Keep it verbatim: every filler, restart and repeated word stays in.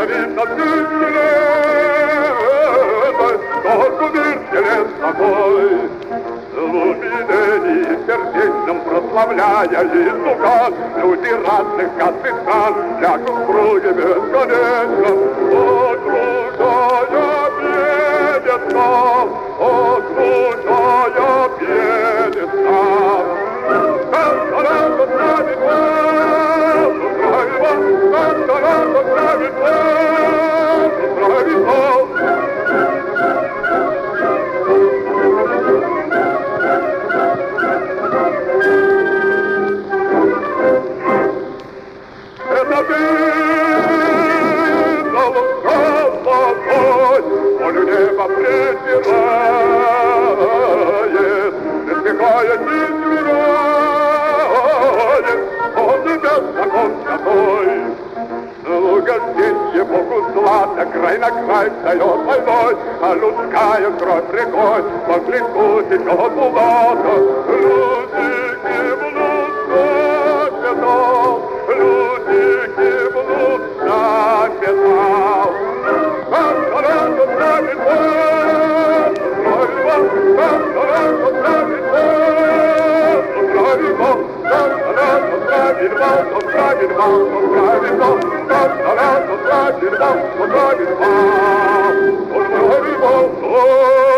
вид на всю вселенную, только мир телес такой. Глубинами сердечным прославляя Иисуса, люди разных косых стран лягут в круге бесконечно, окружая пьедестал, окружая пьедестал. Та-та-та-та, славит вас, славит вас, та-та-та-та, славит вас, славит вас. Это ты, голубка золотой, он в небо презирает, насмехая не смиряет, он тебя закон святой. Угостенье Богу злато, край на край встает войной, а людская кровь рекой по клинку течет булата. Люди гибнут на пятал, люди гибнут на пятал. Та-та-та-та, славит вас, славит вас, та-та-та-та, славит вас, славит вас, та-та-та-та, славит вас, славит вас, славит вас, та-та-та-та, славит вас, славит вас, славит вас.